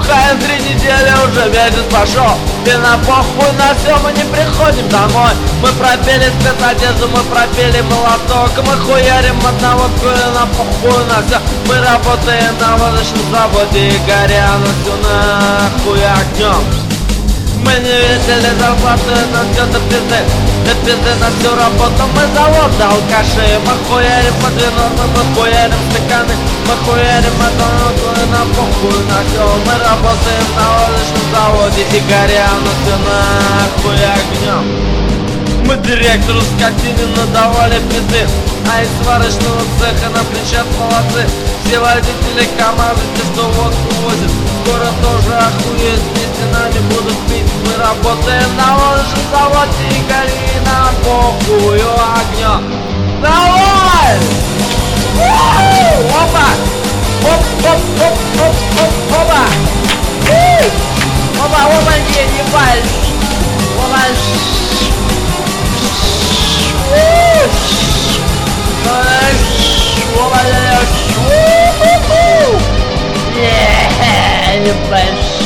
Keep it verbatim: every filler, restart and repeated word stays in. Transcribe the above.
Бухаем три недели, уже месяц пошел, и на похуй на все, мы не приходим домой. Мы пропели спецодежду, мы пропели молоток, мы хуярим одного куля, на похуй на все. Мы работаем на водочном заводе и горя на всю нахуй огнем. Мы не видели зарплаты, нам все до пизды, до пизды на всю работу. Мы завод до алкашей, мы хуярим по девяносто, мы хуярим стаканы, мы хуярим одну и на похуй на все. Мы работаем на водочном заводе и горя на все нахуй огнем. Мы директору скотине надавали пизды, а из сварочного цеха на плечах молодцы. Все водители КамАЗа, те, что водку возят, скоро тоже охуеют, вместе нами будут пить. Мы работаем на водочном заводе и гори на похую огнем. Давай! Опа! Оп-оп-оп-оп-оп-опа! Опа, опа, не, не пальц! Опа! Опа! Yeah, не пальц!